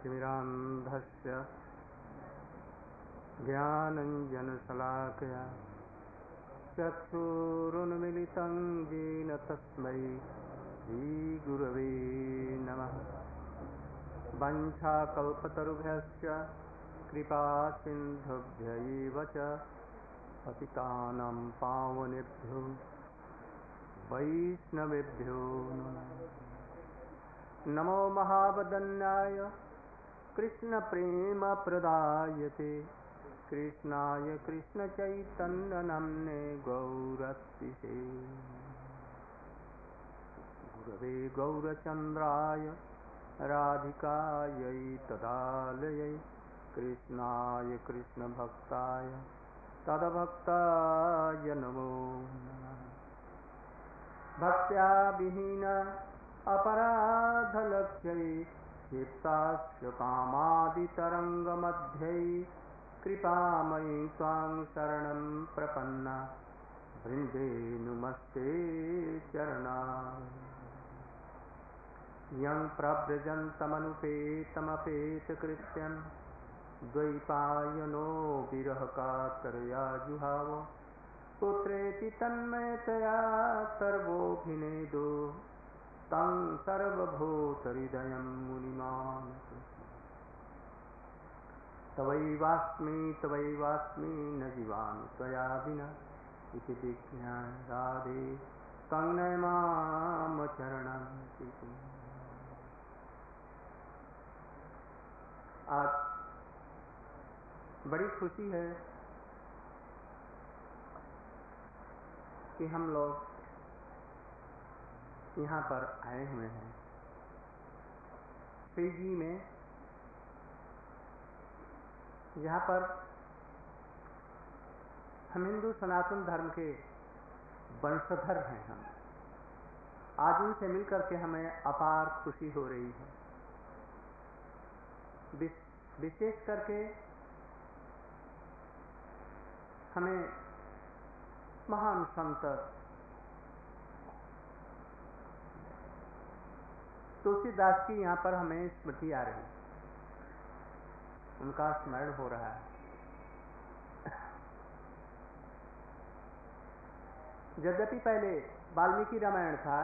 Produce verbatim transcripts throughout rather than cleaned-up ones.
ज्ञानतिमिरान्धस्य ज्ञानञ्जनशलाकया चक्षुरुन्मिलितं येन तस्मै श्रीगुरवे नमः। वञ्चाकल्पतरुभ्यश्च कृपासिन्धुभ्य एव च पतितानां पावनेभ्यो वैष्णवेभ्यो नमो महावदन्याय कृष्णप्रेमप्रदायते कृष्णाय कृष्णचैतन्यनाम्ने गौरतिसे गुरवे गौरचन्द्राय राधिकायै तदालयै कृष्णाय कृष्णभक्ताय तद्भक्ताय नमो नमः। भक्त्या विहीन अपराधलक्ष्यै क्षिप्तास्य कामादितरङ्गमध्ये कृपामयि त्वां शरणं प्रपन्ना वृन्दे नुमस्ते चरणा। यं प्रव्रजन्तमनुपेतमपेतकृत्यं द्वैपायनो विरहकातरया जुहाव पुत्रेति तन्मयतया सर्वोऽभिनेदो तं सर्वभूतहृदयं मुनिमानतोऽस्मि। तवैवास्मि तवैवास्मि न जीवामि त्वया विना इति विज्ञाय राधे त्वं नय मां चरणं प्रति। आज बड़ी खुशी है कि हम लोग यहाँ पर आए हुए हैं। श्री जी में, यहाँ पर हम हिंदू सनातन धर्म के वंशधर हैं। हम आज उनसे मिलकर के हमें अपार खुशी हो रही है। विशेष करके हमें महान संत तुलसीदास की यहाँ पर हमें स्मृति आ रही, उनका स्मरण हो रहा है। यद्यपि पहले वाल्मीकि रामायण था,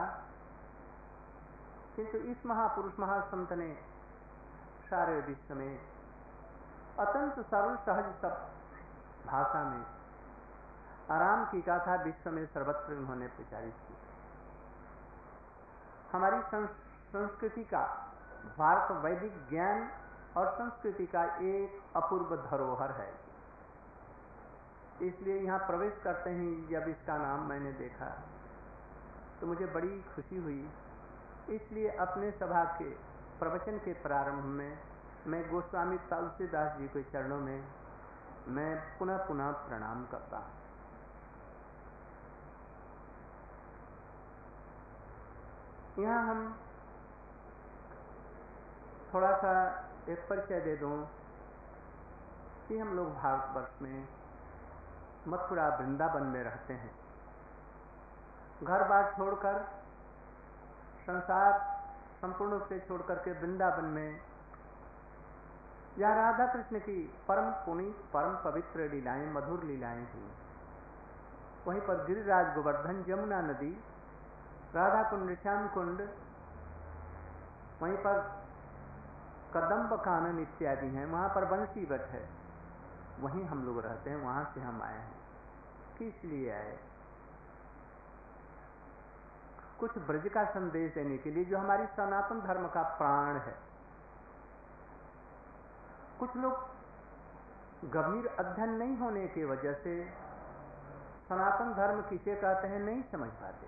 किंतु इस महापुरुष महासंत ने सारे विश्व में अत्यंत सरल सहज सब भाषा में आराम की गाथा विश्व में सर्वत्र उन्होंने प्रचारित की। हमारी संस्कृति का, भारत वैदिक ज्ञान और संस्कृति का एक अपूर्व धरोहर है। इसलिए यहाँ प्रवेश करते ही जब इसका नाम मैंने देखा तो मुझे बड़ी खुशी हुई। इसलिए अपने सभा के प्रवचन के प्रारंभ में मैं गोस्वामी तुलसीदास जी के चरणों में मैं पुनः पुनः प्रणाम करता हूँ। यहाँ हम थोड़ा सा एक परिचय दे दूँ कि हम लोग भारतवर्ष में मथुरा वृंदावन में रहते हैं। घर बार छोड़कर, संसार संपूर्ण रूप से छोड़कर के वृंदावन में यहाँ राधा कृष्ण की परम पुनीत परम पवित्र लीलाएं, मधुर लीलाएं हुई। वहीं पर गिरिराज गोवर्धन, यमुना नदी, राधा कुंड, श्याम कुंड, वहीं पर कदम्ब कानन इत्यादि हैं। वहाँ पर बंसी बट है, वहीं हम लोग रहते हैं। वहाँ से हम आए हैं। किस लिए आए? कुछ ब्रज का संदेश देने के लिए, जो हमारी सनातन धर्म का प्राण है। कुछ लोग गंभीर अध्ययन नहीं होने की वजह से सनातन धर्म किसे कहते हैं नहीं समझ पाते।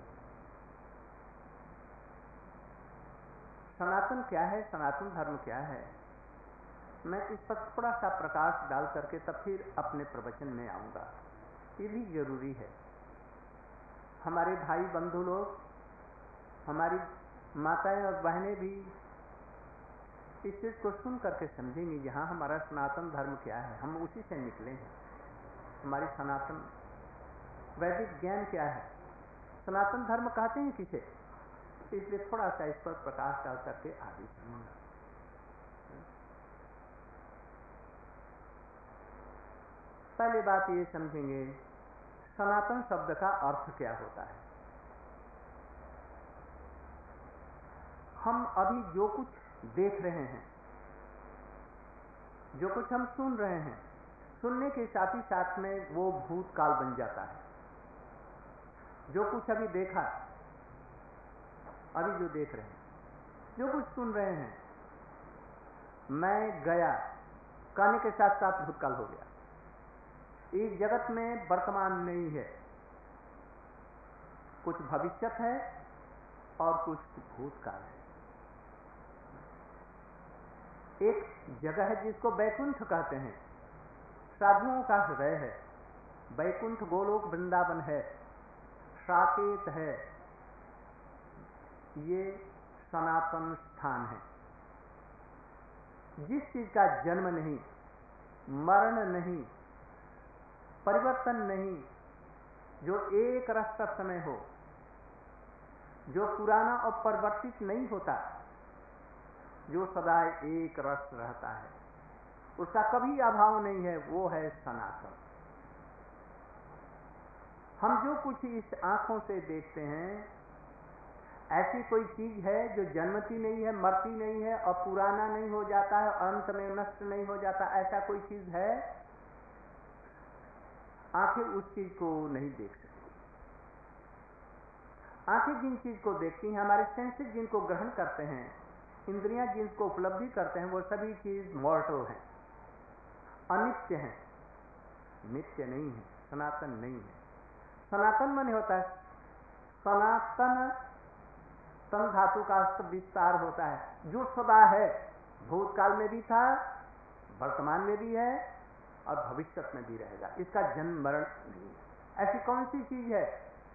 सनातन क्या है, सनातन धर्म क्या है, मैं इस पर थोड़ा सा प्रकाश डाल करके तब फिर अपने प्रवचन में आऊँगा। ये भी जरूरी है। हमारे भाई बंधु लोग, हमारी माताएं और बहनें भी इस चीज़ को सुन करके समझेंगे। यहाँ हमारा सनातन धर्म क्या है, हम उसी से निकले हैं। हमारी सनातन वैदिक ज्ञान क्या है, सनातन धर्म कहते हैं किसे, इसलिए थोड़ा सा इस पर प्रकाश डाल करके आगे चलूँगा। पहले बात ये समझेंगे सनातन शब्द का अर्थ क्या होता है। हम अभी जो कुछ देख रहे हैं, जो कुछ हम सुन रहे हैं, सुनने के साथ ही साथ में वो भूतकाल बन जाता है। जो कुछ अभी देखा, अभी जो देख रहे हैं, जो कुछ सुन रहे हैं, मैं गया कहने के साथ साथ भूतकाल हो गया। इस जगत में वर्तमान नहीं है, कुछ भविष्य है और कुछ भूतकाल है। एक जगह है जिसको बैकुंठ कहते हैं, साधुओं का हृदय है। बैकुंठ गोलोक वृंदावन है, साकेत है, ये सनातन स्थान है। जिस चीज का जन्म नहीं, मरण नहीं, परिवर्तन नहीं, जो एक रस समय हो, जो पुराना और परिवर्तित नहीं होता, जो सदा एक रस रहता है, उसका कभी अभाव नहीं है, वो है सनातन। हम जो कुछ इस आंखों से देखते हैं, ऐसी कोई चीज है जो जन्मती नहीं है, मरती नहीं है और पुराना नहीं हो जाता है, अंत में नष्ट नहीं हो जाता, ऐसा कोई चीज है? आंखें उस चीज को नहीं देख सकती। आंखें जिन चीज को देखती हैं, हमारे सेंसेस जिनको ग्रहण करते हैं, इंद्रियां जिनको उपलब्धि करते हैं, वो सभी चीज मॉर्टल हैं, अनित्य हैं, नित्य नहीं है, सनातन नहीं है। सनातन माने होता है सनातन, तन धातु का विस्तार होता है, जो सदा है, भूतकाल में भी था, वर्तमान में भी है और भविष्य में भी रहेगा। इसका जन्म मरण नहीं है। ऐसी कौन सी चीज है?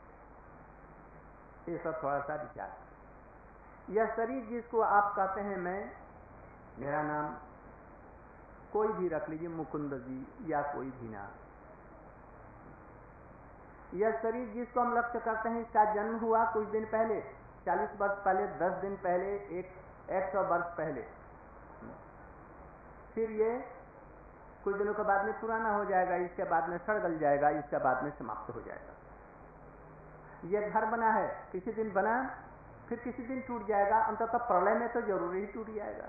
ये सब थोड़ा सा विचार। यह शरीर जिसको आप कहते हैं, मैं, मेरा नाम कोई भी रख लीजिए, मुकुंद जी या कोई भी नाम, यह शरीर जिसको हम लक्ष्य करते हैं, इसका जन्म हुआ कुछ दिन पहले, चालीस वर्ष पहले, दस दिन पहले, एक एक सौ वर्ष पहले। फिर ये कुछ दिनों के बाद में पुराना हो जाएगा, इसके बाद में सड़ गल जाएगा, इसके बाद में समाप्त हो जाएगा। यह घर बना है, किसी दिन बना, फिर किसी दिन टूट जाएगा, अंततः प्रलय में तो जरूर ही टूट जाएगा।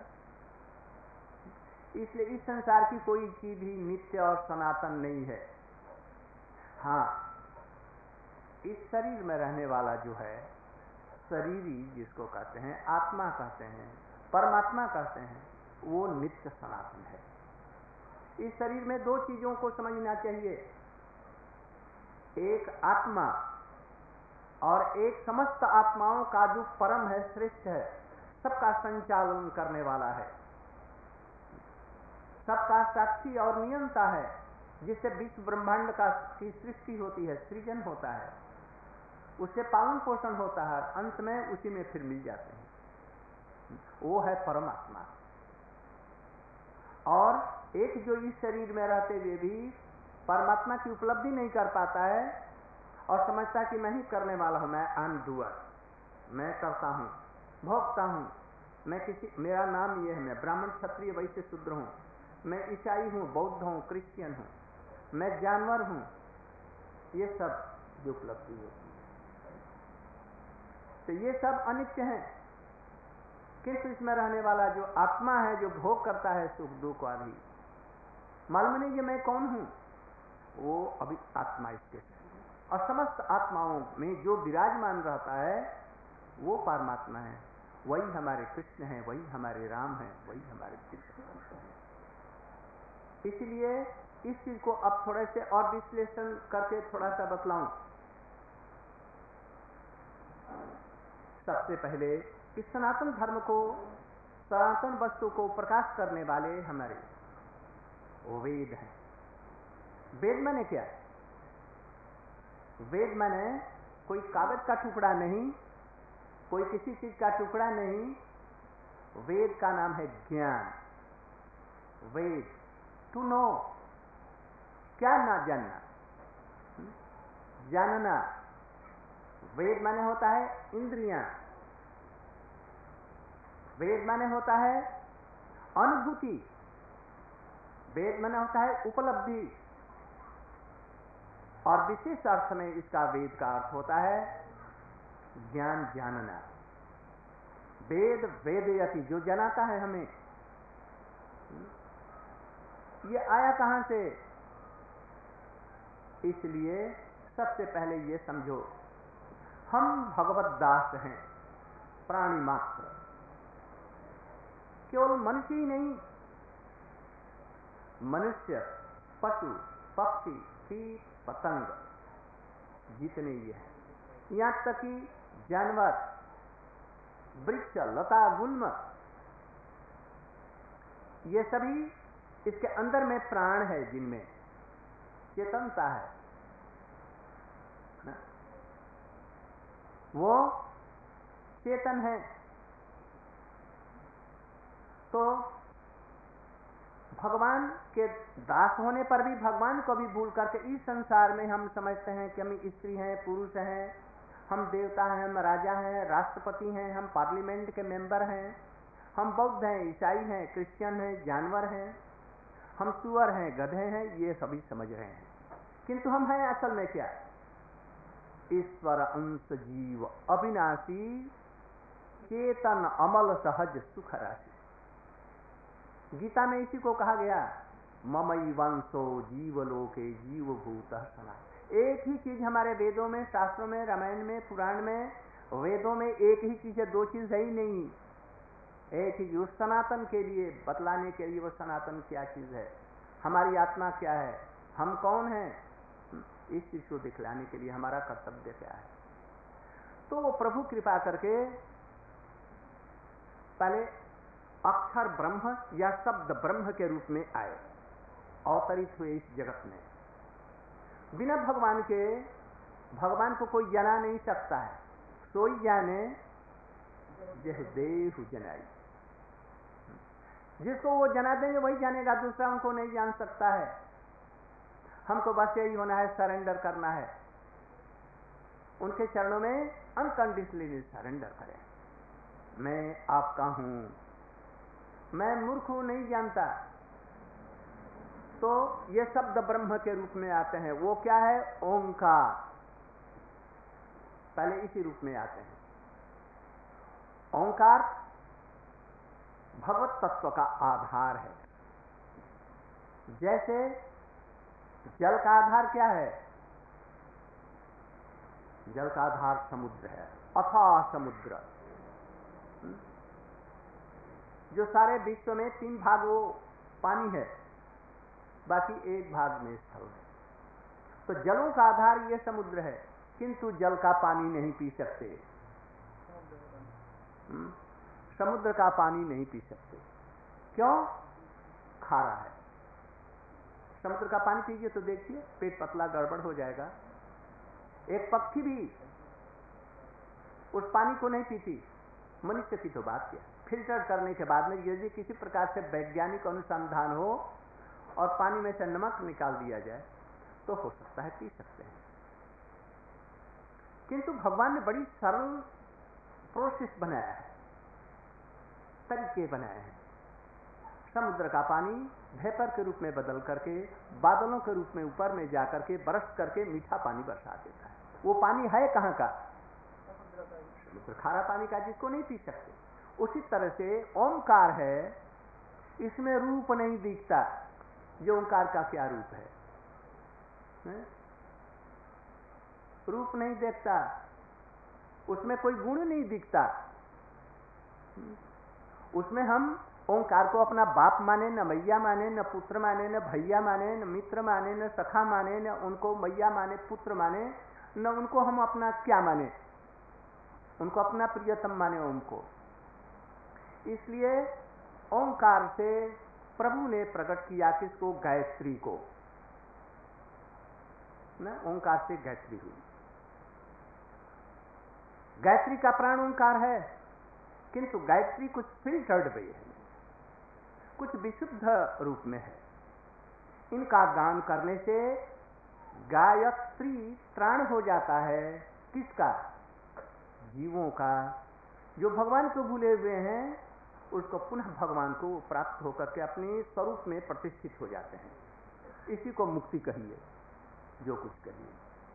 इसलिए इस संसार की कोई चीज भी नित्य और सनातन नहीं है। हाँ, इस शरीर में रहने वाला जो है, शरीरी जिसको कहते हैं, आत्मा कहते हैं, परमात्मा कहते हैं, वो नित्य सनातन है। इस शरीर में दो चीजों को समझना चाहिए, एक आत्मा और एक समस्त आत्माओं का जो परम है, श्रेष्ठ है, सबका संचालन करने वाला है, सबका साक्षी और नियंता है, जिससे विश्व ब्रह्मांड का की सृष्टि होती है, सृजन होता है, उससे पालन पोषण होता है, अंत में उसी में फिर मिल जाते हैं। वो है परमात्मा। और एक जो इस शरीर में रहते हुए भी परमात्मा की उपलब्धि नहीं कर पाता है और समझता कि मैं ही करने वाला हूं, मैं आई एम डूअर, मैं करता हूं, भोगता हूं, मैं किसी, मेरा नाम यह है, मैं ब्राह्मण, क्षत्रिय, वैश्य, शूद्र हूं, मैं ईसाई हूं, बौद्ध हूं, क्रिश्चियन हूं, मैं जानवर हूं, ये सब जो उपलब्धि होती है, तो ये सब अनित्य हैं। किंतु इसमें रहने वाला जो आत्मा है, जो भोग करता है सुख दुख आदि, मालूम नहीं कि मैं कौन हूं, वो अभी आत्मा स्थित है। और समस्त आत्माओं में जो विराजमान रहता है, वो परमात्मा है। वही हमारे कृष्ण हैं, वही हमारे राम हैं, वही हमारे कृष्ण हैं। इसलिए इस चीज को अब थोड़े से और विश्लेषण करके थोड़ा सा बतलाऊं। सबसे पहले इस सनातन धर्म को, सनातन वस्तु को प्रकाश करने वाले हमारे वेद हैं। वेद माने क्या? वेद माने कोई कागज का टुकड़ा नहीं, कोई किसी चीज का टुकड़ा नहीं। वेद का नाम है ज्ञान। वेद, टू नो, क्या ना जानना, जानना। वेद माने होता है इंद्रियां, वेद माने होता है अनुभूति, वेद माने होता है उपलब्धि, और विशेष अर्थ में इसका वेद का अर्थ होता है ज्ञान जानना। वेद वेदयति, जो जनाता है हमें। ये आया कहां से? इसलिए सबसे पहले ये समझो, हम भगवत दास हैं, प्राणी मात्र। केवल मनुष्य ही नहीं, मनुष्य, पशु, पक्षी, कीट, पतंग, जितने ये हैं, यहां तक कि जानवर, वृक्ष, लता, गुल्म, ये सभी इसके अंदर में प्राण है, जिनमें चेतनता है ना? वो चेतन है। तो भगवान के दास होने पर भी भगवान को भी भूल करके इस संसार में हम समझते हैं कि हम स्त्री हैं, पुरुष हैं, हम देवता हैं, हम राजा हैं, राष्ट्रपति हैं, हम पार्लियामेंट के मेंबर हैं, हम बौद्ध हैं, ईसाई हैं, क्रिश्चियन हैं, जानवर हैं, हम सुअर हैं, गधे हैं, ये सभी समझ रहे हैं। किंतु हम हैं असल में क्या? ईश्वर अंश जीव, अविनाशी, चेतन, अमल, सहज, सुख राशि। गीता में इसी को कहा गया, ममई वंशो जीवलोके जीवभूतः सनातन। एक ही चीज हमारे वेदों में, शास्त्रों में, रामायण में, पुराण में, वेदों में एक ही चीज है, दो चीज है ही नहीं। एक ही उस सनातन के लिए बतलाने के लिए, वो सनातन क्या चीज है, हमारी आत्मा क्या है, हम कौन हैं, इस चीज को दिखलाने के लिए हमारा कर्तव्य क्या है। तो वो प्रभु कृपा करके पहले अक्षर ब्रह्म या शब्द ब्रह्म के रूप में आए, अवतरित हुए इस जगत में। बिना भगवान के, भगवान को कोई जना नहीं सकता है। सोई जाने जह देहु जनाई, जिसको वो जना देंगे वही जानेगा, दूसरा उनको नहीं जान सकता है। हमको बस यही होना है, सरेंडर करना है, उनके चरणों में अनकंडीशनली सरेंडर करें। मैं आपका हूं, मैं मूर्ख हूं, नहीं जानता। तो ये शब्द ब्रह्म के रूप में आते हैं। वो क्या है? ओंकार। पहले इसी रूप में आते हैं। ओंकार भगवत तत्व का आधार है। जैसे जल का आधार क्या है? जल का आधार समुद्र है, अथाह समुद्र। जो सारे विश्व में तीन भाग वो पानी है, बाकी एक भाग में स्थल है। तो जलों का आधार ये समुद्र है, किंतु जल का पानी नहीं पी सकते। हुँ? समुद्र का पानी नहीं पी सकते। क्यों? खारा है। समुद्र का पानी पीजिए तो देखिए पेट पतला गड़बड़ हो जाएगा। एक पक्षी भी उस पानी को नहीं पीती। मनुष्य की तो बात क्या, फिल्टर करने के बाद में यदि किसी प्रकार से वैज्ञानिक अनुसंधान हो और पानी में से नमक निकाल दिया जाए तो हो सकता है पी सकते हैं। किंतु भगवान ने बड़ी सरल प्रोसेस बनाया है, तरीके बनाए हैं। समुद्र का पानी वेपर के रूप में बदल करके बादलों के रूप में ऊपर में जाकर के बरस करके मीठा पानी बरसा देता है। वो पानी है कहां का? समुद्र, खारा पानी का, जिसको नहीं पी सकते। उसी तरह से ओंकार है, इसमें रूप नहीं दिखता। जो ओंकार का क्या रूप है, है? रूप नहीं देखता, उसमें कोई गुण नहीं दिखता। उसमें हम ओंकार को अपना बाप माने, न मैया माने, न पुत्र माने, न भैया माने, न मित्र माने, न सखा माने, न उनको मैया माने, पुत्र माने, न उनको हम अपना क्या माने, उनको अपना प्रियतम माने उनको। इसलिए ओंकार से प्रभु ने प्रकट किया किसको? गायत्री को। ना, ओंकार से गायत्री हुई। गायत्री का प्राण ओंकार है, किंतु गायत्री कुछ फिल्टर्ड वे है, कुछ विशुद्ध रूप में है। इनका गान करने से गायत्री त्राण हो जाता है। किसका? जीवों का। जो भगवान को भूले हुए हैं उसको पुनः भगवान को प्राप्त होकर के अपने स्वरूप में प्रतिष्ठित हो जाते हैं। इसी को मुक्ति कहिए। जो कुछ करिए,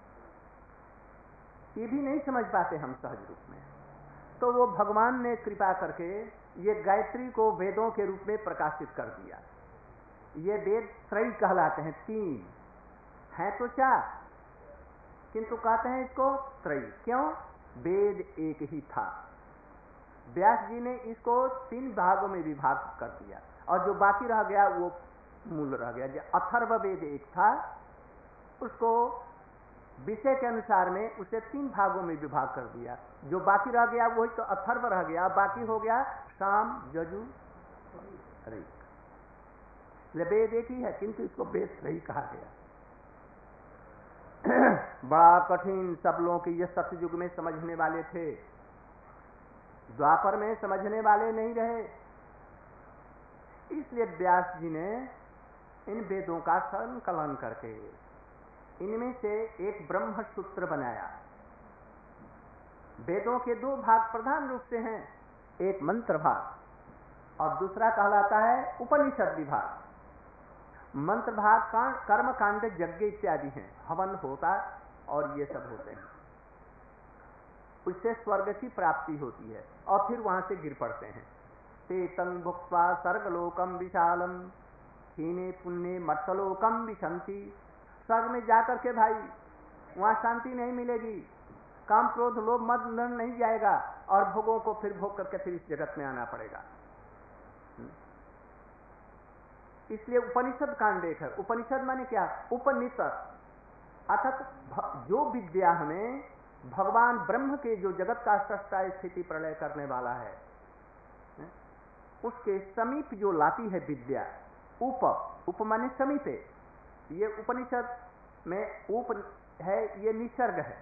ये भी नहीं समझ पाते हम सहज रूप में। तो वो भगवान ने कृपा करके ये गायत्री को वेदों के रूप में प्रकाशित कर दिया। ये वेद त्रय कहलाते हैं, तीन हैं तो चार, किंतु कहते हैं इसको त्रय। क्यों? वेद एक ही था। व्यास जी ने इसको तीन भागों में विभाग कर दिया और जो बाकी रह गया वो मूल रह गया। जो अथर्व वेद एक था, उसको विषय के अनुसार में उसे तीन भागों में विभाग कर दिया। जो बाकी रह गया वही तो अथर्व रह गया, बाकी हो गया साम यजु ऋक। वेद एक ही है किंतु इसको वेद त्रयी कहा गया। बड़ा कठिन, सब लोगों के ये सतयुग में समझने वाले थे, द्वापर में समझने वाले नहीं रहे। इसलिए व्यास जी ने इन वेदों का संकलन करके इनमें से एक ब्रह्म सूत्र बनाया। वेदों के दो भाग प्रधान रूप से हैं, एक मंत्र भाग और दूसरा कहलाता है उपनिषद विभाग। मंत्र भाग कांड, कर्म कांड, यज्ञ इत्यादि हैं, हवन होता और ये सब होते हैं। उससे स्वर्ग की प्राप्ति होती है और फिर वहां से गिर पड़ते हैं। ते तंग भुक्त्वा सर्गलोकम विशालम हीने पुण्य मत्सलोकम विशंति। स्वर्ग में जाकर के भाई वहां शांति नहीं मिलेगी, काम क्रोध लोभ मद नहीं जाएगा और भोगों को फिर भोग करके फिर इस जगत में आना पड़ेगा। इसलिए उपनिषद कांड एक है। उपनिषद माने क्या? उपनिषद अर्थात जो विद्या हमें भगवान ब्रह्म के जो जगत का सृष्टा स्थिति प्रलय करने वाला है उसके समीप जो लाती है विद्या। उप उप माने समीप, ये उपनिषद में उप है, ये निसर्ग है।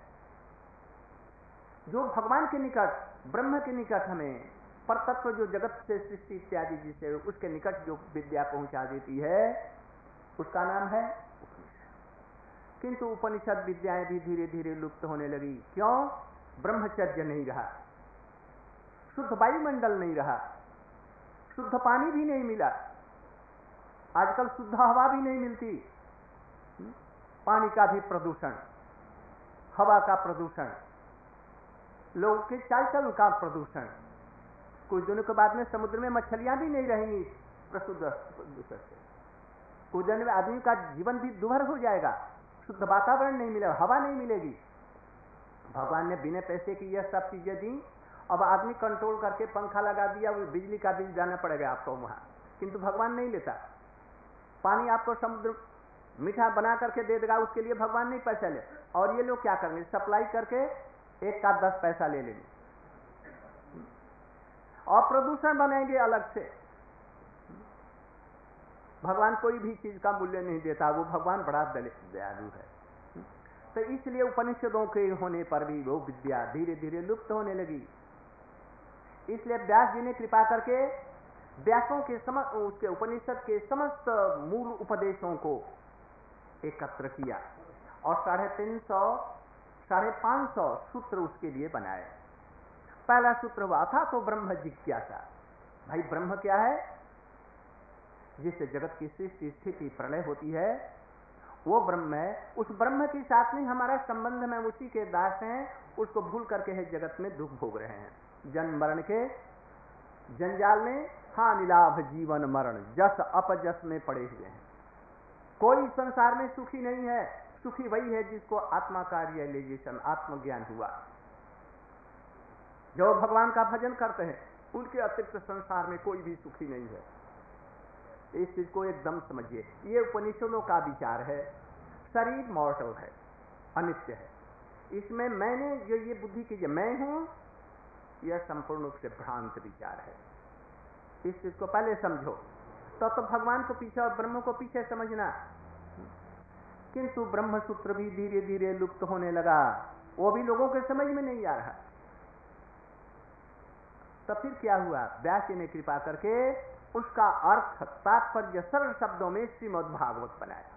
जो भगवान के निकट, ब्रह्म के निकट हमें परतत्व जो जगत से सृष्टि इत्यादि जिसे उसके निकट जो विद्या पहुंचा देती है उसका नाम है उपनिषद। किंतु उपनिषद विद्याएं भी धीरे धीरे लुप्त होने लगी। क्यों? ब्रह्मचर्य नहीं रहा, शुद्ध वायुमंडल नहीं रहा, शुद्ध पानी भी नहीं मिला, आजकल शुद्ध हवा भी नहीं मिलती, पानी का भी प्रदूषण, हवा का प्रदूषण, लोगों के चाल चलन का प्रदूषण। कुछ दिनों के बाद में समुद्र में मछलियां भी नहीं रहेंगी प्रशुद्ध प्रदूषण से। कुछ दिन में आदमी का जीवन भी दुभर हो जाएगा, शुद्ध वातावरण नहीं मिलेगा, हवा नहीं मिलेगी। भगवान ने बिना पैसे की यह सब चीजें दी, अब आदमी कंट्रोल करके पंखा लगा दिया, वो बिजली का बिल जाना पड़ेगा आपको वहां, किंतु भगवान नहीं लेता। पानी आपको समुद्र मीठा बना करके दे देगा, उसके लिए भगवान नहीं पैसा ले। और ये लोग क्या करेंगे? सप्लाई करके एक का दस पैसा ले लेंगे और प्रदूषण बनाएंगे अलग से। भगवान कोई भी चीज का मूल्य नहीं देता, वो भगवान बड़ा दयालु है। तो इसलिए उपनिषदों के होने पर भी वो विद्या धीरे धीरे लुप्त होने लगी। इसलिए व्यास जी ने कृपा करके व्यासों के समस्त उसके उपनिषद के समस्त मूल उपदेशों को एकत्र किया और साढ़े तीन सौ साढ़े पांच सौ सूत्र उसके लिए बनाए। पहला सूत्र हुआ था तो ब्रह्म जिज्ञासा। भाई ब्रह्म क्या है? जिससे जगत की सृष्टि स्थिति प्रलय होती है वो ब्रह्म है। उस ब्रह्म के साथ में हमारा संबंध में उसी के दास हैं, उसको भूल करके है जगत में दुख भोग रहे हैं, जन्म मरण के जंजाल में, हानि लाभ जीवन मरण जस अपजस में पड़े हुए हैं। कोई संसार में सुखी नहीं है, सुखी वही है जिसको आत्मा का रियलाइजेशन, आत्मज्ञान हुआ। जो भगवान का भजन करते हैं उनके अतिरिक्त संसार में कोई भी सुखी नहीं है। इस चीज को एकदम समझिए। ये उपनिषदों का विचार है। शरीर मॉर्टल है, अनित्य है। इसमें मैंने जो ये बुद्धि की मैं हूं, यह संपूर्ण रूप से भ्रांत विचार है। इस चीज को पहले समझो तो, तो भगवान को पीछे और ब्रह्म को पीछे समझना। किंतु ब्रह्म सूत्र भी धीरे धीरे लुप्त होने लगा, वो भी लोगों के समझ में नहीं आ रहा। तो फिर क्या हुआ? व्यास जी ने कृपा करके उसका अर्थ तात्पर्य सरल शब्दों में श्रीमद् भागवत बनाया।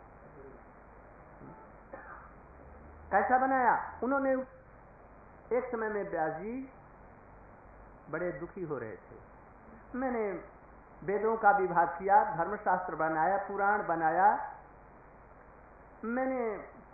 कैसा बनाया? उन्होंने एक समय में व्यास जी बड़े दुखी हो रहे थे। मैंने वेदों का विभाग किया, धर्मशास्त्र बनाया, पुराण बनाया, मैंने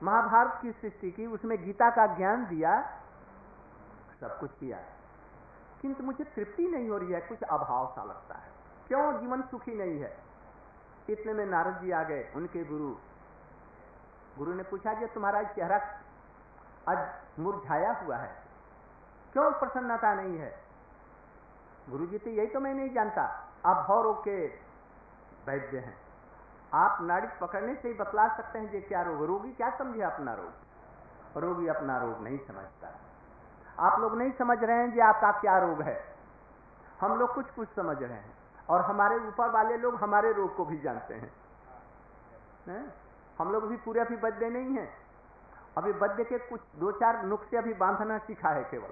महाभारत की सृष्टि की, उसमें गीता का ज्ञान दिया, सब कुछ किया, किंतु मुझे तृप्ति नहीं हो रही है, कुछ अभाव सा लगता है। क्यों जीवन सुखी नहीं है? इतने में नारद जी आ गए, उनके गुरु। गुरु ने पूछा कि तुम्हारा चेहरा आज मुरझाया हुआ है, क्यों प्रसन्नता नहीं है? गुरु जी तो यही तो मैं नहीं जानता, आप भव रोग के वैद्य हैं, आप नाड़ी पकड़ने से ही बतला सकते हैं कि क्या रोग। रोगी क्या समझे अपना रोग? रोगी अपना रोग नहीं समझता। आप लोग नहीं समझ रहे हैं कि आपका क्या रोग है, हम लोग कुछ कुछ समझ रहे हैं, और हमारे ऊपर वाले लोग हमारे रोग को भी जानते हैं, हैं? हम लोग भी पूरे अभी वैद्य नहीं हैं, अभी वैद्य के कुछ दो चार नुस्खे अभी बांधना सीखा है केवल,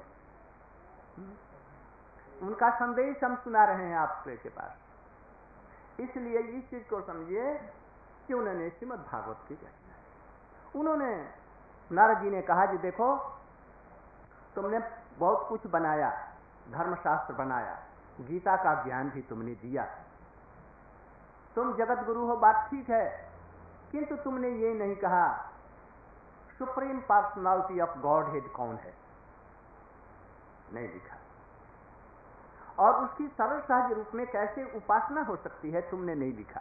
उनका संदेश हम सुना रहे हैं आपके पास। इसलिए इस चीज को समझिए कि उन्होंने श्रीमद् भागवत की रचना है। उन्होंने, नारद जी ने कहा कि देखो तुमने बहुत कुछ बनाया, धर्मशास्त्र बनाया, गीता का ज्ञान भी तुमने दिया, तुम जगत गुरु हो, बात ठीक है, किंतु तुमने ये नहीं कहा supreme personality of godhead कौन है, नहीं लिखा। और उसकी सरल सहज रूप में कैसे उपासना हो सकती है, तुमने नहीं लिखा।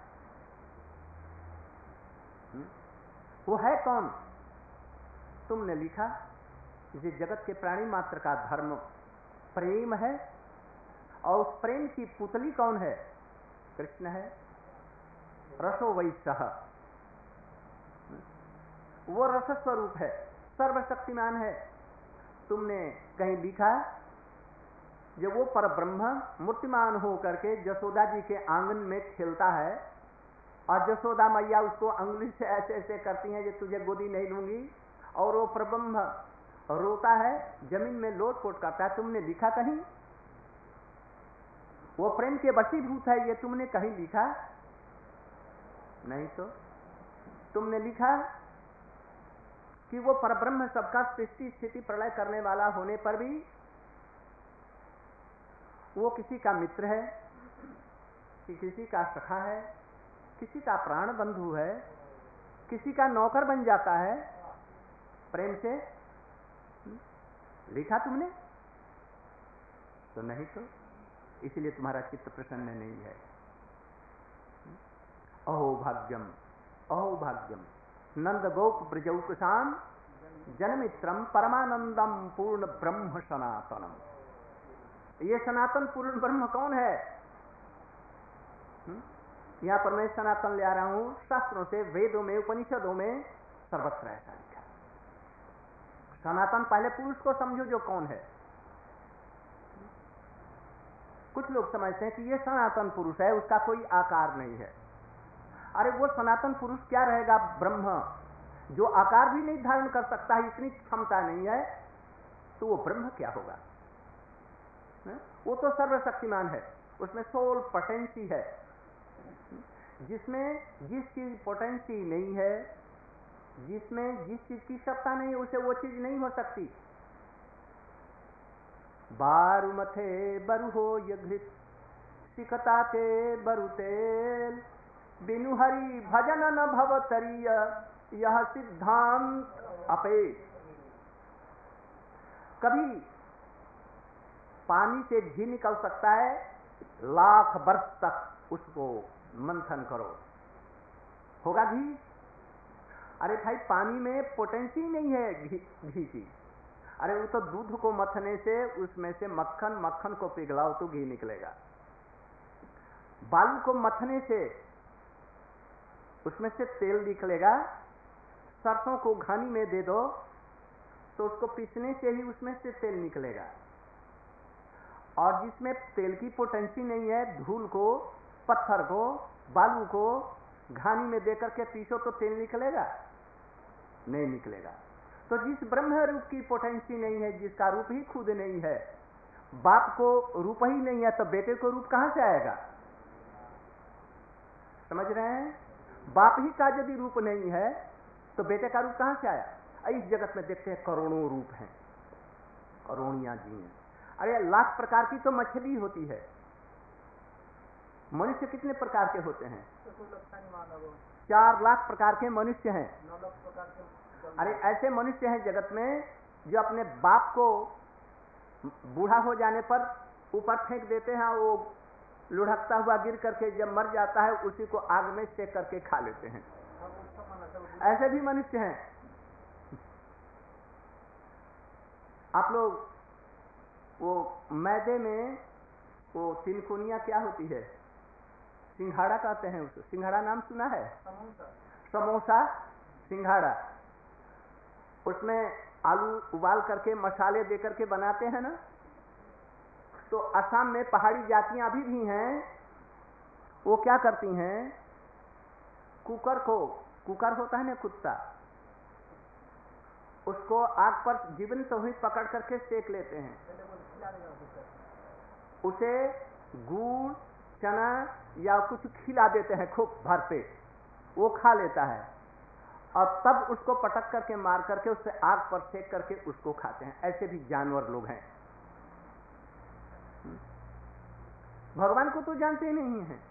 हुँ? वो है कौन, तुमने लिखा। इसे जगत के प्राणी मात्र का धर्म प्रेम है, और उस प्रेम की पुतली कौन है? कृष्ण है। रसो वै सह, वो रस स्वरूप है, सर्वशक्तिमान है। तुमने कहीं लिखा जब वो पर ब्रह्म मूर्तिमान हो करके जसोदा जी के आंगन में खेलता है, और जसोदा मैया उसको अंगुली से ऐसे ऐसे करती हैं कि तुझे गोदी नहीं लूंगी, और वो परब्रह्म रोता है, जमीन में लोट पोट करता है, तुमने लिखा कहीं? वो प्रेम के वशीभूत है, ये तुमने कहीं लिखा? नहीं। तो तुमने लिखा कि वो परब्रह्म सबका सृष्टि स्थिति प्रलय करने वाला होने पर भी वो किसी का मित्र है, कि किसी का सखा है, किसी का प्राण बंधु है, किसी का नौकर बन जाता है प्रेम से। लिखा तुमने? तो नहीं। तो इसलिए तुम्हारा चित्त प्रसन्न नहीं है। अहो भाग्यम, अहो भाग्यम नंद गोप ब्रजौकसाम जनमित्रम परमानंदम पूर्ण ब्रह्म सनातनम। ये सनातन पूर्ण ब्रह्म कौन है? यहां पर मैं सनातन ले आ रहा हूं शास्त्रों से, वेदों में, उपनिषदों में सर्वत्र ऐसा लिखा। सनातन पहले पुरुष को समझो जो कौन है। कुछ लोग समझते हैं कि ये सनातन पुरुष है, उसका कोई आकार नहीं है। अरे वो सनातन पुरुष क्या रहेगा? ब्रह्म, जो आकार भी नहीं धारण कर सकता है, इतनी क्षमता नहीं है, तो वो ब्रह्म क्या होगा? है? वो तो सर्वशक्तिमान है, उसमें सोल पोटेंसी है, जिसमें जिस चीज पोटेंसी नहीं है, जिसमें जिस चीज की सत्ता नहीं है, उसे वो चीज नहीं हो सकती। बारू मथे बरु हो यघृत सिकता ते बरु तेल, बिनु हरि भजन न भव तरीय, यह सिद्धांत अपे। कभी पानी से घी निकल सकता है, लाख वर्ष तक उसको मंथन करो, होगा घी? अरे भाई पानी में पोटेंसी नहीं है घी, घी की। अरे वो तो दूध को मथने से उसमें से मक्खन, मक्खन को पिघलाओ तो घी निकलेगा। बालू को मथने से उसमें से तेल निकलेगा। सरसों को घानी में दे दो तो उसको पीसने से ही उसमें से तेल निकलेगा। और जिसमें तेल की पोटेंसी नहीं है, धूल को, पत्थर को, बालू को घानी में देकर के पीसो तो तेल निकलेगा? नहीं निकलेगा। तो जिस ब्रह्म रूप की पोटेंसी नहीं है, जिसका रूप ही खुद नहीं है, बाप को रूप ही नहीं है, तो बेटे को रूप कहां से आएगा? समझ रहे हैं? बाप ही का यदि रूप नहीं है तो बेटे का रूप कहां से आया? इस जगत में देखते हैं करोड़ों रूप हैं, करोड़ियां जी हैं। अरे लाख प्रकार की तो मछली होती है, मनुष्य कितने प्रकार के होते हैं? चार लाख प्रकार के मनुष्य हैं। अरे ऐसे मनुष्य हैं जगत में जो अपने बाप को बूढ़ा हो जाने पर ऊपर फेंक देते हैं, वो लुढ़कता हुआ गिर करके जब मर जाता है उसी को आग में सेक करके खा लेते हैं। ऐसे भी मनुष्य हैं। आप लोग वो मैदे में वो तिनकोनिया क्या होती है, सिंघाड़ा कहते हैं उसको, सिंघाड़ा नाम सुना है? समोसा सिंघाड़ा, उसमें आलू उबाल करके मसाले दे करके बनाते हैं ना। तो असम में पहाड़ी जातियां अभी भी हैं, वो क्या करती हैं, कुकर को, कुकर होता है ना कुत्ता, उसको आग पर जीवंत तो हुई पकड़ करके सेक लेते हैं, उसे गुड़ चना या कुछ खिला देते हैं खूब भर पेट, वो खा लेता है और तब उसको पटक करके मार करके उससे आग पर सेक करके उसको खाते हैं। ऐसे भी जानवर लोग हैं। भगवान को तो जानते ही नहीं हैं,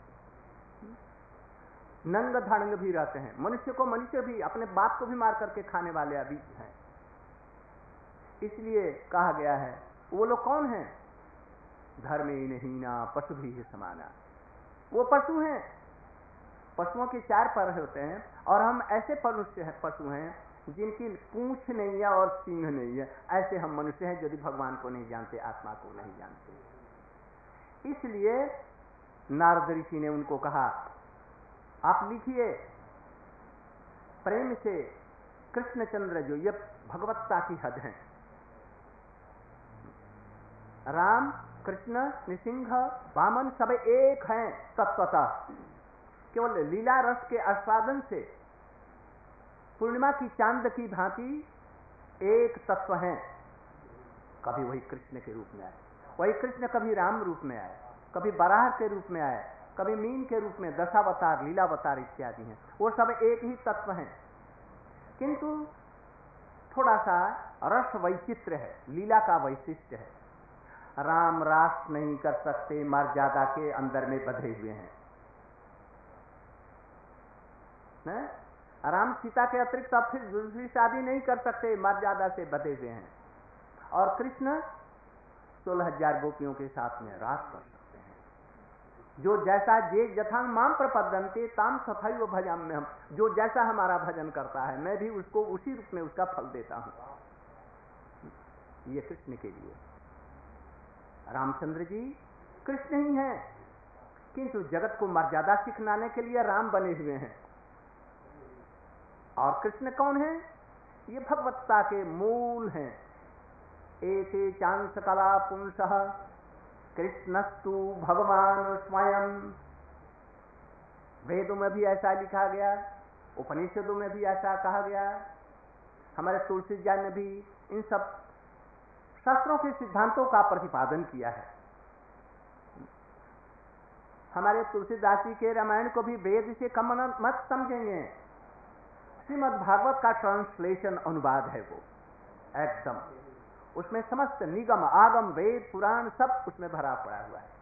नंग धाड़ंग भी रहते हैं। मनुष्य को मनुष्य भी, अपने बाप को भी मार करके खाने वाले अभी हैं। इसलिए कहा गया है वो लोग कौन हैं, धर्मेण हीना पशु भी है समाना। वो पशु हैं, पशुओं के चार पैर होते हैं और हम ऐसे मनुष्य हैं, पशु हैं जिनकी पूंछ नहीं है और सींग नहीं है। ऐसे हम मनुष्य हैं यदि भगवान को नहीं जानते, आत्मा को नहीं जानते। इसलिए नारद ऋषि ने उनको कहा, आप लिखिए प्रेम से कृष्णचंद्र जो ये भगवत्ता की हद है। राम कृष्ण नृसिंह वामन सब एक हैं तत्वतः, केवल लीला रस के आस्वादन से पूर्णिमा की चांद की भांति एक तत्व हैं। कभी वही कृष्ण के रूप में आए, वही कृष्ण कभी राम रूप में आए, कभी बराह के रूप में आए, कभी मीन के रूप में, दशावतार लीलावतार इत्यादि हैं, वो सब एक ही तत्व हैं। किंतु थोड़ा सा रस वैचित्र है, लीला का वैशिष्ट्य है। राम रास नहीं कर सकते, मर्यादा के अंदर में बंधे हुए हैं। ने? राम सीता के अतिरिक्त अब फिर दूसरी शादी नहीं कर सकते, मर्यादा से बंधे हुए हैं। और कृष्ण सोलह हजार गोपियों के साथ में रास कर सकते हैं। जो जैसा जे जथा माम प्रपद्यन्ते ताम तथैव भजाम्य हम, जो जैसा हमारा भजन करता है मैं भी उसको उसी रूप में उसका फल देता हूं। ये कृष्ण के लिए। रामचंद्र जी कृष्ण ही हैं, किंतु जगत को मर्यादा सिखाने के लिए राम बने हुए हैं। और कृष्ण कौन है, ये भगवत्ता के मूल हैं। एते चांस कला पुंसः कृष्णस्तु भगवान स्वयं। वेदों में भी ऐसा लिखा गया, उपनिषदों में भी ऐसा कहा गया, हमारे तुलसीदास ने भी इन सब शास्त्रों के सिद्धांतों का प्रतिपादन किया है। हमारे तुलसीदास जी के रामायण को भी वेद से कम मत समझेंगे। श्रीमद् भागवत का ट्रांसलेशन अनुवाद है वो, एकदम उसमें समस्त निगम आगम वेद पुराण सब उसमें भरा पड़ा हुआ है।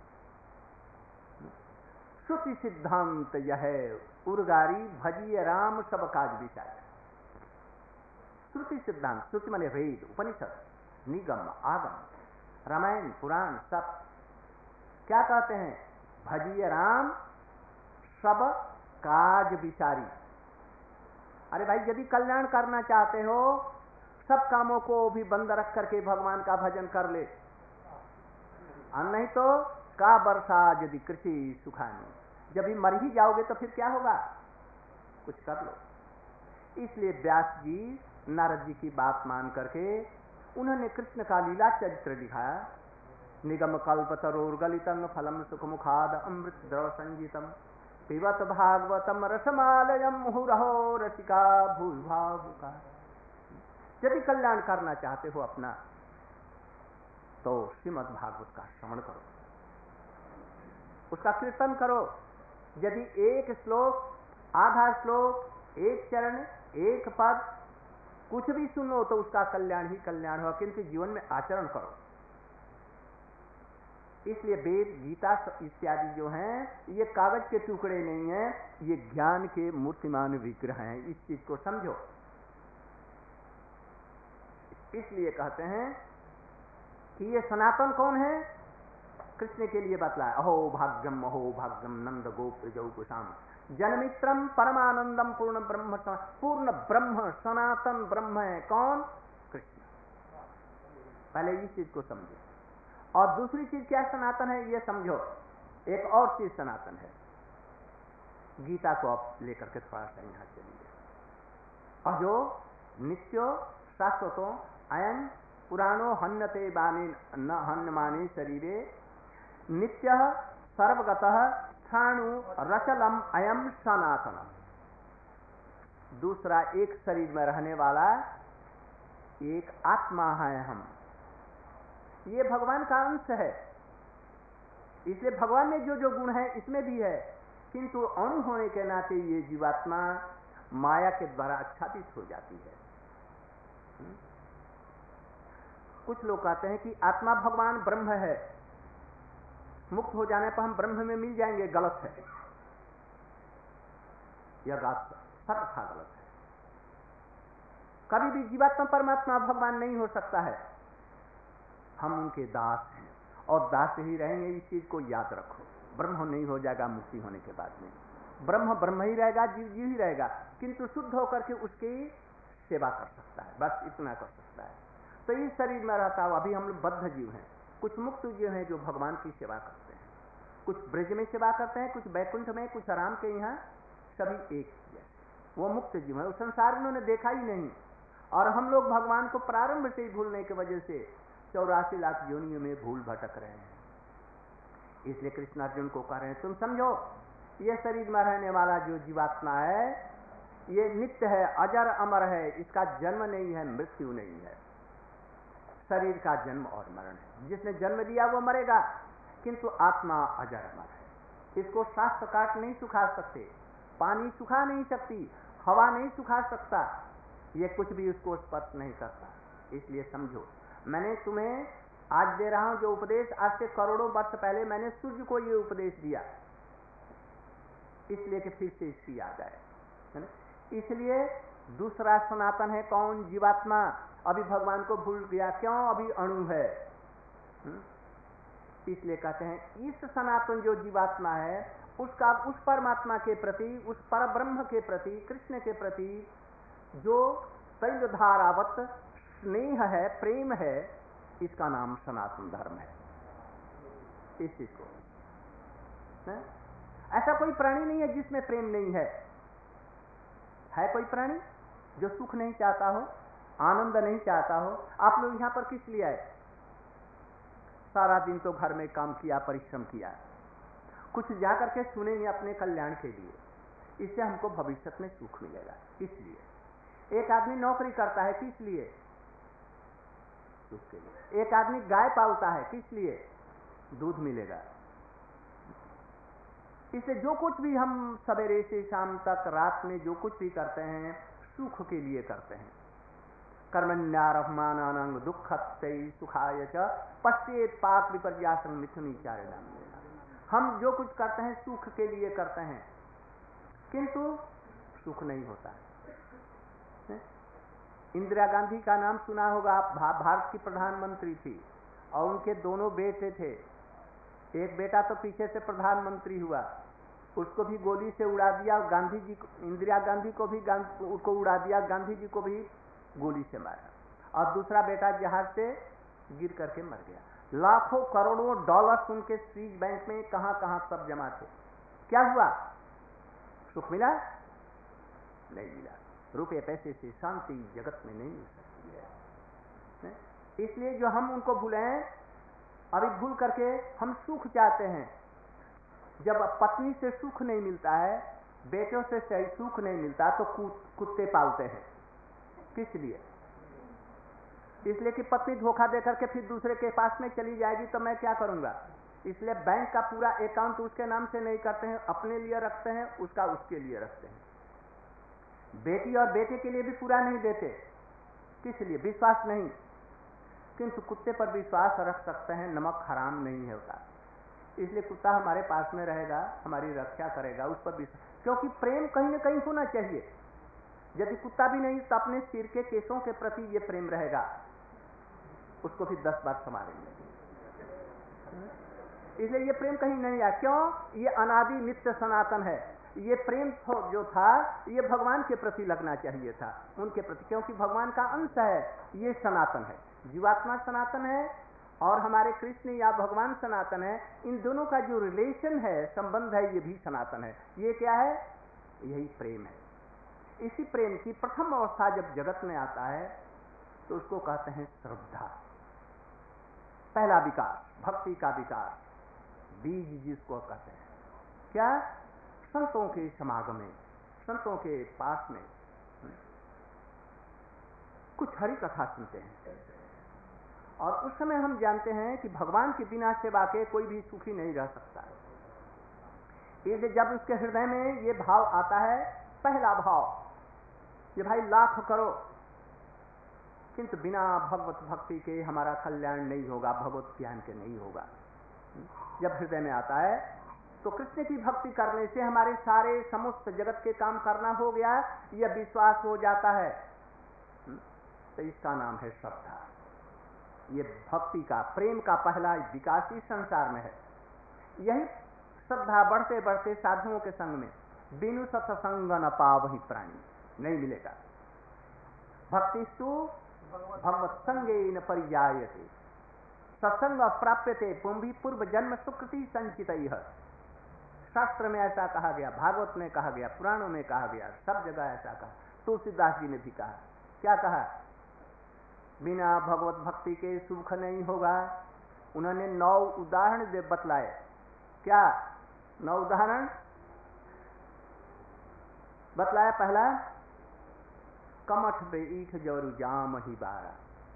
श्रुति सिद्धांत यह उर्गारी भजिए राम सब काज विचार। श्रुति सिद्धांत, श्रुति माने वेद उपनिषद, निगम आगम रामायण पुराण सब क्या कहते हैं, भजिए राम सब काज विचारी। अरे भाई यदि कल्याण करना चाहते हो सब कामों को भी बंद रख करके भगवान का भजन कर ले, और नहीं तो का वर्षा यदि कृषि सुखानी, जब भी मर ही जाओगे तो फिर क्या होगा, कुछ कर लो। इसलिए व्यास जी नारद जी की बात मान करके उन्होंने कृष्ण का लीला चरित्र दिखाया। निगम कल्पतरोर्गलितं फलम सुखमुखाद अमृत द्रव संजीतम पिबत भागवतम रसमालयम मुहुरहो रसिका भूभावुका। यदि कल्याण करना चाहते हो अपना तो श्रीमद् भागवत का श्रवण करो, उसका कीर्तन करो। यदि एक श्लोक, आधा श्लोक, एक चरण, एक पद कुछ भी सुनो तो उसका कल्याण ही कल्याण हो, किंतु जीवन में आचरण करो। इसलिए वेद गीता इत्यादि जो हैं ये कागज के टुकड़े नहीं हैं, ये ज्ञान के मूर्तिमान विग्रह हैं। इस चीज को समझो। इसलिए कहते हैं कि ये सनातन कौन है? कृष्ण के लिए बतलाया, अहो भाग्यम अहो भाग्यम नंद गोप कुशाम जनमित्रम परमानंदम पूर्ण ब्रह्म, पूर्ण ब्रह्म सनातन ब्रह्म है कौन? कृष्ण। पहले इस चीज को समझो। और दूसरी चीज क्या सनातन है ये समझो। एक और चीज सनातन है, गीता को आप लेकर के थोड़ा सा यहां चलिए। अजो नित्यो शाश्वतो अयम पुराणो हन्यते बानी न हन्यमाने शरीरे नित्य सर्वगतः स्थाणु रचलम अयम सनातन। दूसरा एक शरीर में रहने वाला एक आत्मा है हम, ये भगवान का अंश है। इसलिए भगवान में जो जो गुण है इसमें भी है, किंतु अणु होने के नाते ये जीवात्मा माया के द्वारा आच्छादित हो जाती है। कुछ लोग कहते हैं कि आत्मा भगवान ब्रह्म है, मुक्त हो जाने पर हम ब्रह्म में मिल जाएंगे। गलत है, यह बात सर्वथा गलत है। कभी भी जीवात्मा परमात्मा भगवान नहीं हो सकता है। हम उनके दास हैं और दास ही रहेंगे, इस चीज को याद रखो। ब्रह्म नहीं हो जाएगा मुक्ति होने के बाद में, ब्रह्म ब्रह्म ही रहेगा, जीव जीव ही रहेगा, किंतु शुद्ध होकर के उसकी सेवा कर सकता है, बस इतना कर सकता है। तो इस शरीर में रहता हुआ अभी हम लोग बद्ध जीव हैं, कुछ मुक्त जीव हैं जो भगवान की सेवा करते हैं, कुछ ब्रज में सेवा करते हैं, कुछ बैकुंठ में, कुछ राम के यहाँ, सभी एक ही है। वो मुक्त जीव है, उस संसार उन्होंने देखा ही नहीं। और हम लोग भगवान को प्रारंभ से ही भूलने की वजह से चौरासी लाख योनियों में भूल भटक रहे हैं। इसलिए कृष्ण अर्जुन को कह रहे हैं, तुम समझो ये शरीर में रहने वाला जो जीवात्मा है ये नित्य है, अजर अमर है, इसका जन्म नहीं है, मृत्यु नहीं है। शरीर का जन्म और मरण है, जिसने जन्म दिया वो मरेगा, किंतु आत्मा अजर अमर है। इसको शास्त्र काट नहीं सुखा सकते, पानी सुखा नहीं सकती, हवा नहीं सुखा सकता, ये कुछ भी उसको स्पर्श नहीं करता। इसलिए समझो, मैंने तुम्हें आज दे रहा हूं जो उपदेश, आज से करोड़ों वर्ष पहले मैंने सूर्य को ये उपदेश दिया, इसलिए कि फिर से इसकी याद आए, है ना। इसलिए दूसरा सनातन है कौन? जीवात्मा। अभी भगवान को भूल गया, क्यों? अभी अणु है। इसलिए कहते हैं इस सनातन जो जीवात्मा है उसका उस परमात्मा के प्रति, उस परब्रह्म के प्रति, कृष्ण के प्रति जो तैलधारावत स्नेह है, प्रेम है, इसका नाम सनातन धर्म है। इस चीज को है? ऐसा कोई प्राणी नहीं है जिसमें प्रेम नहीं है। है कोई प्राणी जो सुख नहीं चाहता हो, आनंद नहीं चाहता हो? आप लोग यहां पर किस लिए आए? सारा दिन तो घर में काम किया, परिश्रम किया, कुछ जाकर के सुनेंगे अपने कल्याण के लिए, इससे हमको भविष्य में सुख मिलेगा। इसलिए एक आदमी नौकरी करता है, किस लिए? सुख के लिए। एक आदमी गाय पालता है, किस लिए? दूध मिलेगा। इससे जो कुछ भी हम सवेरे से शाम तक, रात में जो कुछ भी करते हैं, सुख के लिए करते हैं। कर्मण्यारभमानानंग दुःखत्यै सुखाय च पश्येत पाक विपर्यासं मिथुनीचारिणाम। हम जो कुछ करते हैं सुख के लिए करते हैं, किंतु सुख नहीं होता है। इंदिरा गांधी का नाम सुना होगा आप, भारत की प्रधानमंत्री थी और उनके दोनों बेटे थे। एक बेटा तो पीछे से प्रधानमंत्री हुआ, उसको भी गोली से उड़ा दिया। गांधी जी, इंदिरा गांधी को भी उसको उड़ा दिया, गांधी जी को भी गोली से मारा। और दूसरा बेटा जहाज से गिर करके मर गया। लाखों करोड़ों डॉलर उनके स्विस बैंक में कहां कहां सब जमा थे। क्या हुआ? सुख मिला? नहीं मिला। रुपये पैसे से शांति जगत में नहीं मिल सकती है। इसलिए जो हम उनको भूले, अभी भूल करके हम सुख चाहते हैं। जब पत्नी से सुख नहीं मिलता है, बेटों से सही सुख नहीं मिलता, तो कुत्ते पालते हैं। किस लिए? इसलिए कि पत्नी धोखा देकर के फिर दूसरे के पास में चली जाएगी तो मैं क्या करूंगा। इसलिए बैंक का पूरा अकाउंट उसके नाम से नहीं करते हैं, अपने लिए रखते हैं, उसका उसके लिए रखते हैं। बेटी और बेटे के लिए भी पूरा नहीं देते। किस लिए? विश्वास नहीं। किंतु कुत्ते पर विश्वास रख सकते हैं, नमक हराम नहीं होता। इसलिए कुत्ता हमारे पास में रहेगा, हमारी रक्षा करेगा, उस पर विश्वास, क्योंकि प्रेम कहीं ना कहीं होना चाहिए। यदि कुत्ता भी नहीं तो अपने सिर के केशों के प्रति ये प्रेम रहेगा, उसको भी दस बार संवारेंगे। इसलिए ये प्रेम कहीं नहीं आया। क्यों? ये अनादि नित्य सनातन है। ये प्रेम जो था ये भगवान के प्रति लगना चाहिए था, उनके प्रति, क्योंकि भगवान का अंश है, ये सनातन है। जीवात्मा सनातन है और हमारे कृष्ण या भगवान सनातन है। इन दोनों का जो रिलेशन है, संबंध है, ये भी सनातन है। ये क्या है? यही प्रेम है। इसी प्रेम की प्रथम अवस्था जब जगत में आता है तो उसको कहते हैं श्रद्धा। पहला विकास, भक्ति का विकास, बीज जिसको कहते हैं। क्या? संतों के समागम में, संतों के पास में कुछ हरि कथा सुनते हैं और उस समय हम जानते हैं कि भगवान के बिना सेवा के कोई भी सुखी नहीं रह सकता है। इसलिए जब उसके हृदय में ये भाव आता है, पहला भाव ये भाई लाख करो किंतु बिना भगवत भक्ति के हमारा कल्याण नहीं होगा, भगवत ज्ञान के नहीं होगा। जब हृदय में आता है तो कृष्ण की भक्ति करने से हमारे सारे समस्त जगत के काम करना हो गया, यह विश्वास हो जाता है। तो इसका नाम है श्रद्धा। ये भक्ति का, प्रेम का पहला विकास इस संसार में है। यही श्रद्धा बढ़ते बढ़ते साधुओं के संग में बिनु सत्संग न पावहि प्राणी, नहीं मिलेगा। भक्तिस्तु भगवत संगे न परिजायते सत्संग प्राप्यते पुंभी पूर्व जन्म सुकृति संचितैः। शास्त्र में ऐसा कहा गया, भागवत में कहा गया, पुराणों में कहा गया, सब जगह ऐसा कहा। तुलसीदास जी ने भी कहा। क्या कहा? बिना भगवत भक्ति के सुख नहीं होगा। उन्होंने नौ उदाहरण दे बतलाए। क्या नौ उदाहरण बतलाया? पहला, कमठ बे ईठ जवरु जाम ही बारा।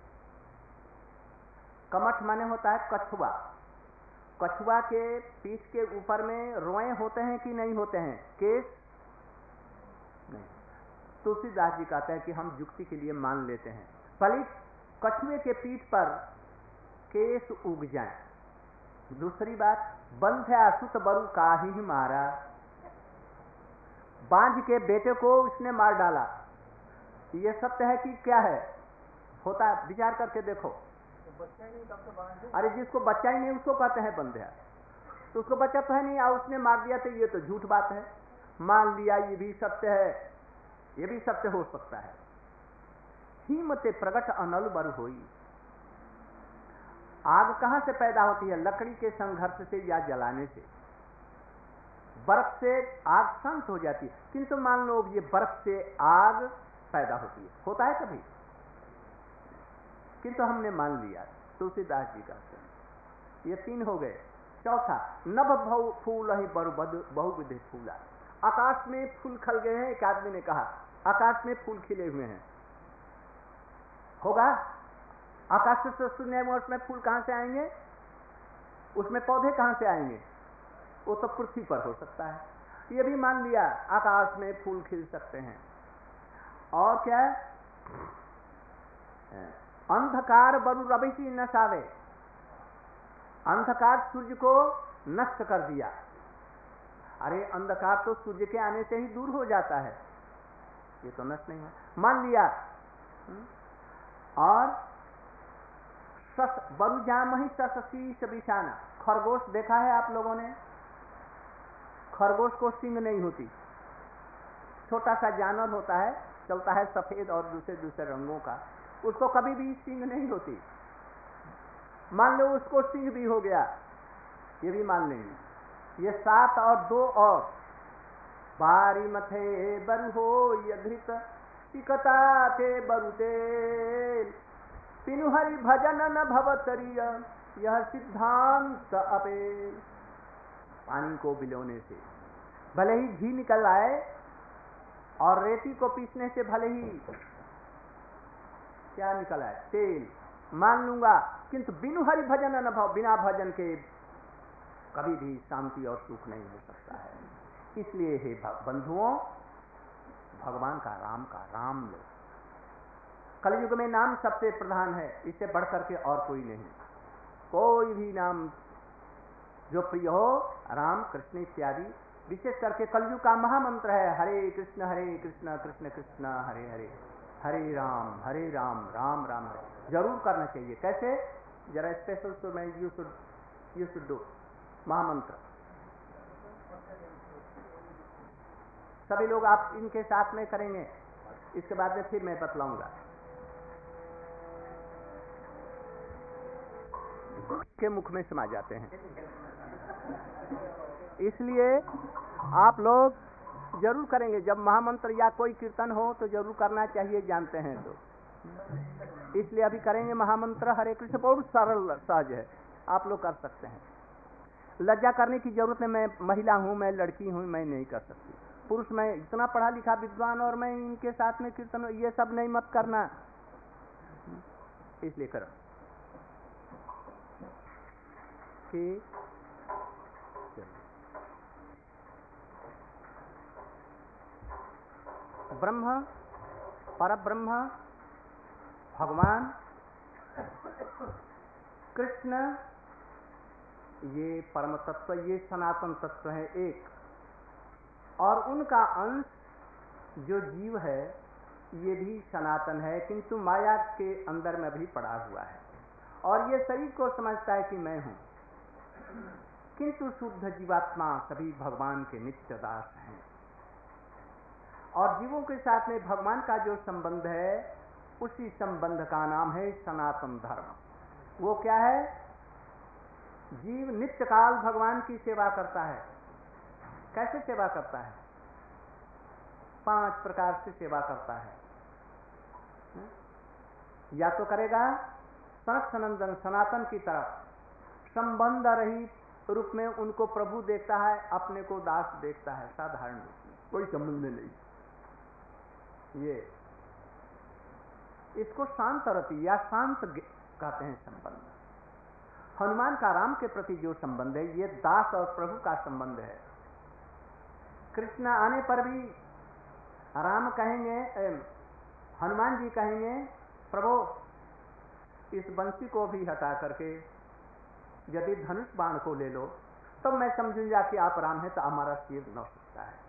कमठ माने होता है कछुआ। कछुआ के पीठ के ऊपर में रोए होते हैं कि नहीं होते हैं? केस नहीं। तुलसीदास जी कहते हैं कि हम युक्ति के लिए मान लेते हैं, फलित कछुए के पीठ पर केस उग जाए। दूसरी बात, बंध्या सुत बरु काहि मारा। बांझ के बेटे को उसने मार डाला। ये सत्य है कि क्या है? होता है, विचार करके देखो। बच्चा ही नहीं तब तो बांध। अरे जिसको बच्चा ही नहीं उसको कहते हैं बंध्या, तो उसको बच्चा तो है नहीं और उसने मार दिया, तो ये तो झूठ बात है। मान लिया ये भी सत्य है, ये भी सत्य हो सकता है। हीमते प्रगट अनल बर होई। आग कहां से पैदा होती है? लकड़ी के संघर्ष से या जलाने से। बर्फ से आग शांत हो जाती है, किंतु मान लो ये बर्फ से आग पैदा होती है, होता है कभी? किंतु हमने मान लिया। तुलसीदास जी का ये तीन हो गए। चौथा, नभ भव फूल ही बहुविध फूला। आकाश में फूल खिल गए हैं। एक आदमी ने कहा आकाश में फूल खिले हुए हैं, होगा? आकाश से सुनने में उसमें फूल कहां से आएंगे? उसमें पौधे कहां से आएंगे? वो तो पृथ्वी पर हो सकता है। ये भी मान लिया आकाश में फूल खिल सकते हैं। और क्या है? अंधकार बरु रविशी न सावे। अंधकार सूर्य को नष्ट कर दिया। अरे अंधकार तो सूर्य के आने से ही दूर हो जाता है, ये तो नष्ट नहीं है, मान लिया। और सस बरु जाम ही ससी बिछाना। खरगोश देखा है आप लोगों ने? खरगोश को सींग नहीं होती, छोटा सा जानवर होता है, चलता है सफेद और दूसरे दूसरे रंगों का, उसको कभी भी सींग नहीं होती। मान लो उसको सींग भी हो गया, ये भी मान लेंगे। ये सात और दो और बारी मथे बरु हो यघृत टिकता थे बरुतेल। पिनु हरि भजन न भवतरिय यह सिद्धांत अपेल। पानी को बिलोने से भले ही घी निकल आए और रेती को पीसने से भले ही क्या निकल आए? तेल, मान लूंगा, किंतु बिनु हरि भजन न भव, बिना भजन के कभी भी शांति और सुख नहीं हो सकता है। इसलिए हे बंधुओं, भगवान का, राम का राम लो। कलयुग में नाम सबसे प्रधान है, इससे बढ़कर के और कोई नहीं। कोई भी नाम जो प्रिय हो, राम कृष्ण इत्यादि, विशेष करके कलयुग का महामंत्र है हरे कृष्ण हरे कृष्ण कृष्ण कृष्ण हरे हरे। हरे राम हरे राम राम राम हरे जरूर करना चाहिए। कैसे? जरा स्पेशल तो मैं you should you should do महामंत्र सभी लोग आप इनके साथ में करेंगे। इसके बाद में फिर मैं बतलाऊंगा। के मुख में समा जाते हैं, इसलिए आप लोग जरूर करेंगे। जब महामंत्र या कोई कीर्तन हो तो जरूर करना चाहिए, जानते हैं तो। इसलिए अभी करेंगे महामंत्र हरे कृष्ण, बहुत सरल सहज है, आप लोग कर सकते हैं। लज्जा करने की जरूरत है। मैं महिला हूं, मैं लड़की हूं, मैं नहीं कर सकती। पुरुष मैं इतना पढ़ा लिखा विद्वान और मैं इनके साथ में कीर्तन, ये सब नहीं मत करना, इसलिए करो। ठीक, ब्रह्म परब्रह्म भगवान कृष्ण ये परम तत्व, ये सनातन तत्व है एक, और उनका अंश जो जीव है ये भी सनातन है, किंतु माया के अंदर में भी पड़ा हुआ है। और ये शरीर को समझता है कि मैं हूं, किंतु शुद्ध जीवात्मा सभी भगवान के नित्य दास हैं। और जीवों के साथ में भगवान का जो संबंध है उसी संबंध का नाम है सनातन धर्म। वो क्या है? जीव नित्य काल भगवान की सेवा करता है। कैसे सेवा करता है? पांच प्रकार से सेवा करता है। या तो करेगा सनक सनंदन सनातन की तरफ संबंध रहित रूप में उनको प्रभु देखता है, अपने को दास देखता है, साधारण रूप में, कोई संबंध नहीं। ये इसको शांत रति या शांत कहते हैं संबंध। हनुमान का राम के प्रति जो संबंध है ये दास और प्रभु का संबंध है। कृष्ण आने पर भी राम कहेंगे, हनुमान जी कहेंगे, प्रभु इस बंसी को भी हटा करके यदि धनुष बाण को ले लो तो मैं समझूंगा कि आप राम हैं, तो हमारा सिर न सकता है।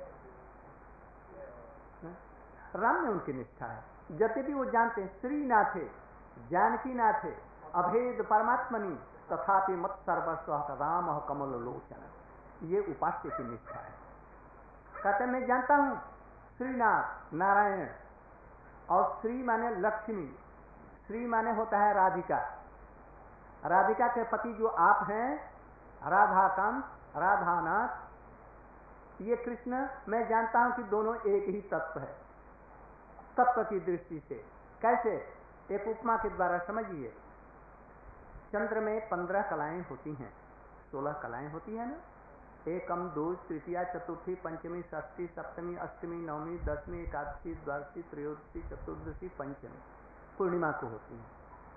राम में उनकी निष्ठा है। यद्यपि वो जानते हैं श्री नाथे जानकी नाथे अभेद परमात्मनि तथापि मत सर्वस्व राम कमल लोचन, ये उपास्य की निष्ठा है। कहते मैं जानता हूं श्रीनाथ नारायण, और श्री माने लक्ष्मी, श्री माने होता है राधिका, राधिका के पति जो आप हैं राधाकांत राधानाथ, ये कृष्ण मैं जानता हूं कि दोनों एक ही तत्व है। तत्व की दृष्टि से कैसे? एक उपमा के द्वारा समझिए। चंद्र में पंद्रह कलाएं होती हैं, सोलह कलाएं होती है ना, एकम दो तृतीया चतुर्थी पंचमी षष्ठी सप्तमी अष्टमी नवमी दसवीं एकादशी द्वादशी त्रयोदशी चतुर्दशी पंचमी पूर्णिमा को होती है।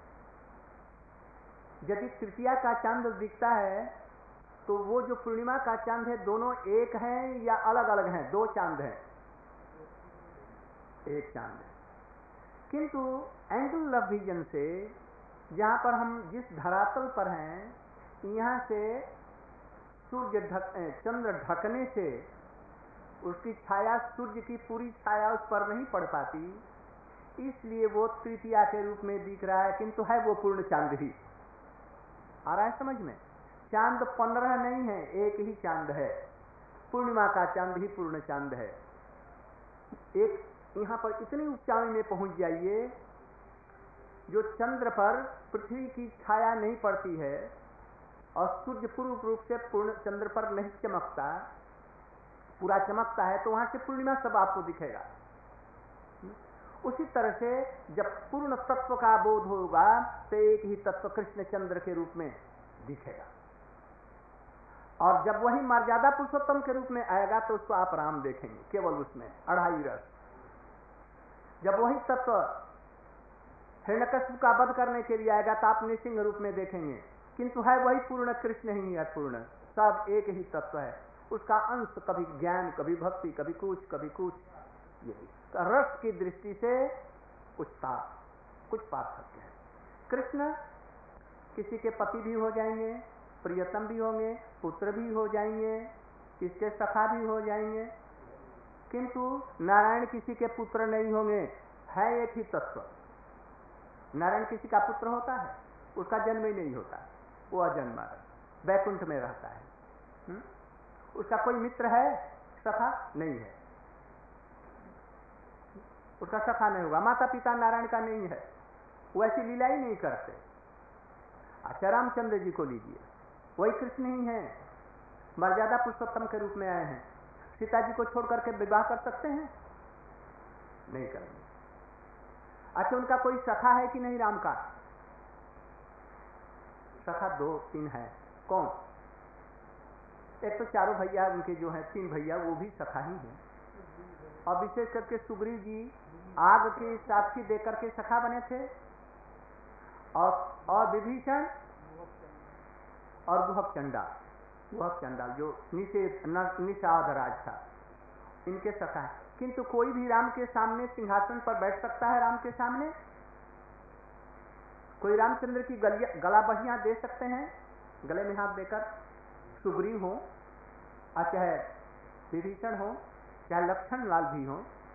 यदि तृतीया का चांद दिखता है तो वो जो पूर्णिमा का चांद है दोनों एक हैं या अलग अलग हैं? दो चांद हैं, एक चांद है। किंतु एंगल ऑफ विजन से जहां पर हम जिस धरातल पर हैं यहां से सूर्य ढक चंद्र ढकने से उसकी छाया सूर्य की पूरी छाया उस पर नहीं पड़ पाती, इसलिए वो तृतीया के रूप में दिख रहा है, किंतु है वो पूर्ण चांद ही। आ रहा है समझ में? चांद पंद्रह नहीं है, एक ही चांद है, पूर्णिमा का चांद ही पूर्ण चांद है। एक यहां पर इतनी ऊंचाई में पहुंच जाइए जो चंद्र पर पृथ्वी की छाया नहीं पड़ती है और सूर्य पूर्ण रूप से पूर्ण चंद्र पर नहीं चमकता, पूरा चमकता है, तो वहां से पूर्णिमा सब आपको दिखेगा। उसी तरह से जब पूर्ण तत्व का बोध होगा तो एक ही तत्व कृष्ण चंद्र के रूप में दिखेगा, और जब वही मर्यादा पुरुषोत्तम के रूप में आएगा तो उसको आप राम देखेंगे, केवल उसमें अढ़ाई रस। जब वही तत्व हिरण्यकश्यप का वध करने के लिए आएगा तो आप नृसिंह रूप में देखेंगे, किंतु है वही पूर्ण कृष्ण ही है, पूर्ण सब एक ही तत्व है। उसका अंश कभी ज्ञान कभी भक्ति कभी कुछ कभी कुछ, यही तो रस की दृष्टि से कुछ ताप कुछ पार्थक्य है। कृष्ण किसी के पति भी हो जाएंगे, प्रियतम भी होंगे, पुत्र भी हो जाएंगे, किसके सखा भी हो जाएंगे, किंतु नारायण किसी के पुत्र नहीं होंगे, है एक ही तत्व। नारायण किसी का पुत्र होता है? उसका जन्म ही नहीं होता, वो अजन्मा वैकुंठ में रहता है। हुँ? उसका कोई मित्र है? सखा नहीं है, उसका सखा नहीं होगा। माता पिता नारायण का नहीं है, वो ऐसी लीला ही नहीं करते। अच्छा रामचंद्र जी को लीजिए, वही कृष्ण ही है, मर्यादा पुरुषोत्तम के रूप में आए हैं। सीता जी को छोड़ करके विवाह कर सकते हैं? नहीं करेंगे। अच्छा उनका कोई सखा है कि नहीं? राम का सखा दो तीन है। कौन? एक तो चारों भैया उनके जो हैं, तीन भैया, वो भी सखा ही हैं। और विशेष करके सुग्रीव जी आग की साक्षी देकर के सखा बने थे। और और विभीषण और गुहक चंडाल, गुहक चंडाल जो निषादराज था, इनके सखा है। किंतु कोई भी राम के सामने सिंहासन पर बैठ सकता है? राम के सामने कोई रामचंद्र की गला बहियां दे सकते हैं? गले में हाथ देकर? सुग्रीव हो, चाहे विभीषण हो, चाहे लक्ष्मण लाल भी हो,